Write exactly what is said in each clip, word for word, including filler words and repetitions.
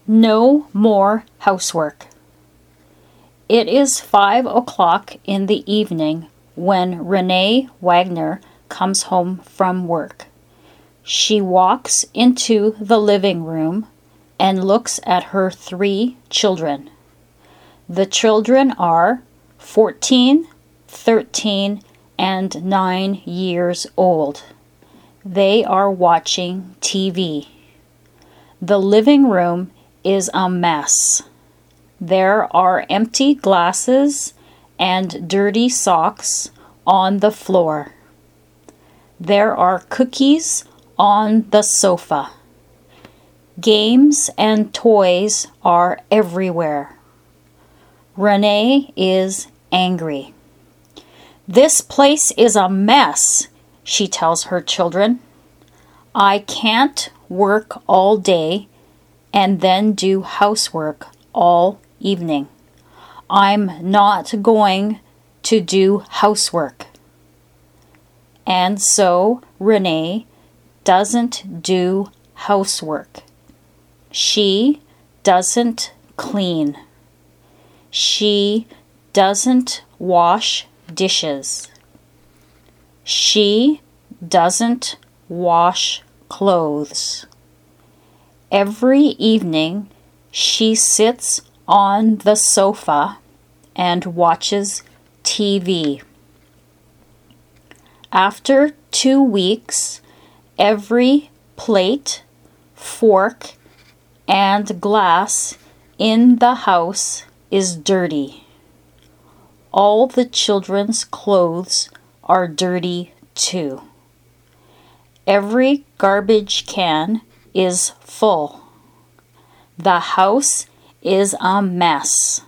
No more housework. It is five o'clock in the evening when Renee Wagner comes home from work. She walks into the living room and looks at her three children. The children are fourteen, thirteen, and nine years old. They are watching T V. The living room is a mess. There are empty glasses and dirty socks on the floor. There are cookies on the sofa. Games and toys are everywhere. Renee is angry. "This place is a mess," she tells her children. "I can't work all day and then do housework all evening. I'm not going to do housework." And so Renee doesn't do housework. She doesn't clean. She doesn't wash dishes. She doesn't wash clothes. Every evening, she sits on the sofa and watches T V. After two weeks, every plate, fork, and glass in the house is dirty. All the children's clothes are dirty too. Every garbage can is full. The house is a mess.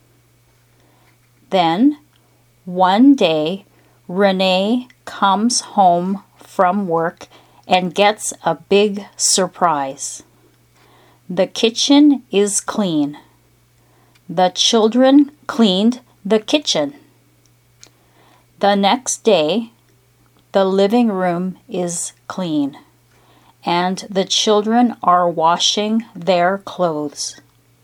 Then, one day, Renee comes home from work and gets a big surprise. The kitchen is clean. The children cleaned the kitchen. The next day, the living room is clean, and the children are washing their clothes.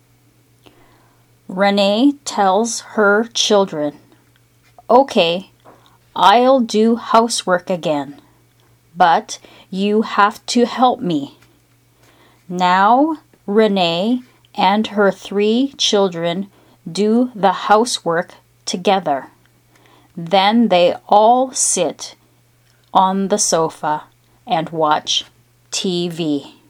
Renee tells her children, "Okay, I'll do housework again, but you have to help me." Now Renee and her three children do the housework together. Then they all sit on the sofa and watch T V.